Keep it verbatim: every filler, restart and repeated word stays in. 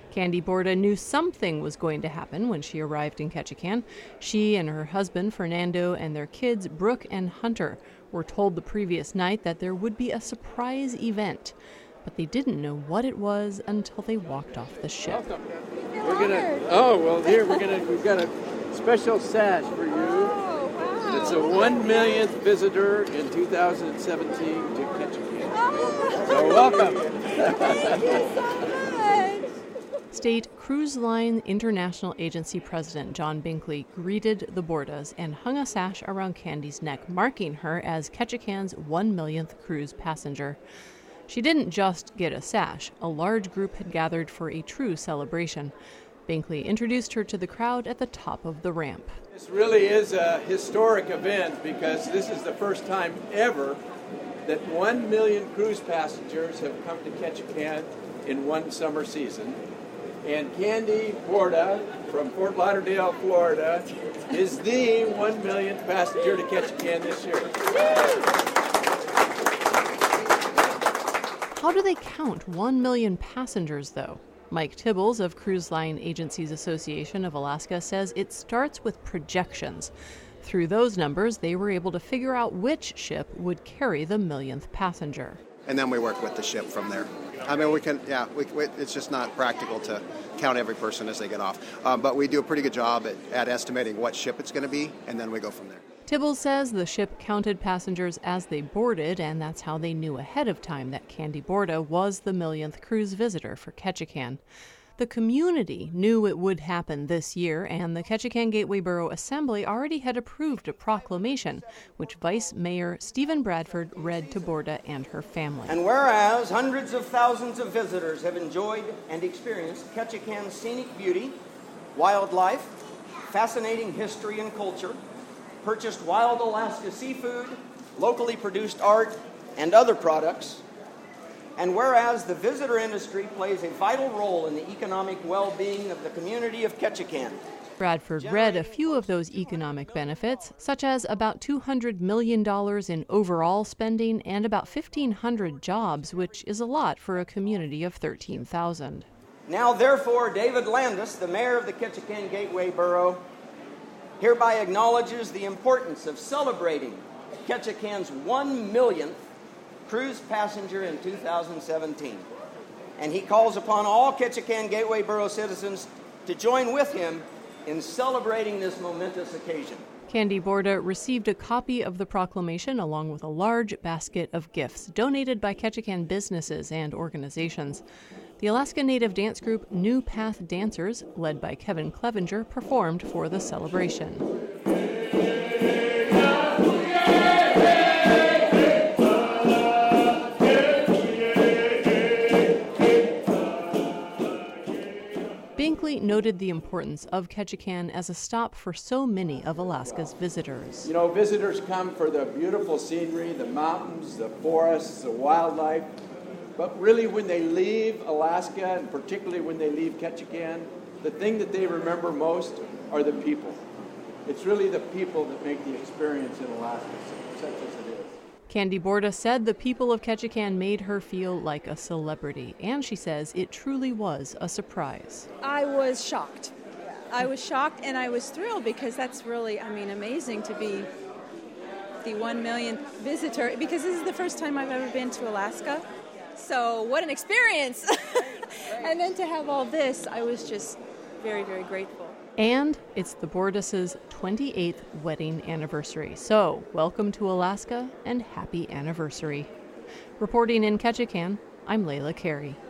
Candy Borda knew something was going to happen when she arrived in Ketchikan. She and her husband, Fernando, and their kids, Brooke and Hunter, were told the previous night that there would be a surprise event. But they didn't know what it was until they walked off the ship. Welcome. We're gonna. Oh well, here we're gonna. We've got a special sash for you. Oh, wow. It's a one millionth visitor in two thousand seventeen to Ketchikan. Oh. So welcome. Thank you so much. State Cruise Line International Agency President John Binkley greeted the Bordas and hung a sash around Candy's neck, marking her as Ketchikan's one millionth cruise passenger. She didn't just get a sash. A large group had gathered for a true celebration. Binkley introduced her to the crowd at the top of the ramp. This really is a historic event because this is the first time ever that one million cruise passengers have come to Ketchikan in one summer season. And Candy Borda from Fort Lauderdale, Florida, is the one millionth passenger to Ketchikan this year. How do they count one million passengers, though? Mike Tibbles of Cruise Line Agencies Association of Alaska says it starts with projections. Through those numbers, they were able to figure out which ship would carry the millionth passenger. And then we work with the ship from there. I mean, we can, yeah, we, we, it's just not practical to count every person as they get off. Um, but we do a pretty good job at, at estimating what ship it's going to be, and then we go from there. Tibbles says the ship counted passengers as they boarded, and that's how they knew ahead of time that Candy Borda was the millionth cruise visitor for Ketchikan. The community knew it would happen this year, and the Ketchikan Gateway Borough Assembly already had approved a proclamation, which Vice Mayor Stephen Bradford read to Borda and her family. And whereas hundreds of thousands of visitors have enjoyed and experienced Ketchikan's scenic beauty, wildlife, fascinating history and culture, purchased wild Alaska seafood, locally produced art, and other products, and whereas the visitor industry plays a vital role in the economic well-being of the community of Ketchikan. Bradford read a few of those economic benefits, such as about two hundred million dollars in overall spending and about fifteen hundred jobs, which is a lot for a community of thirteen thousand. Now, therefore, David Landis, the mayor of the Ketchikan Gateway Borough, hereby acknowledges the importance of celebrating Ketchikan's one millionth cruise passenger in two thousand seventeen. And he calls upon all Ketchikan Gateway Borough citizens to join with him in celebrating this momentous occasion. Candy Borda received a copy of the proclamation along with a large basket of gifts donated by Ketchikan businesses and organizations. The Alaska Native dance group New Path Dancers, led by Kevin Clevenger, performed for the celebration. Binkley noted the importance of Ketchikan as a stop for so many of Alaska's visitors. You know, visitors come for the beautiful scenery, the mountains, the forests, the wildlife. But really, when they leave Alaska, and particularly when they leave Ketchikan, the thing that they remember most are the people. It's really the people that make the experience in Alaska such as it is. Candy Borda said the people of Ketchikan made her feel like a celebrity, and she says it truly was a surprise. I was shocked. I was shocked and I was thrilled because that's really, I mean, amazing to be the one millionth visitor, because this is the first time I've ever been to Alaska. So what an experience! And then to have all this, I was just very, very grateful. And it's the Bordas' twenty-eighth wedding anniversary. So welcome to Alaska and happy anniversary. Reporting in Ketchikan, I'm Layla Carey.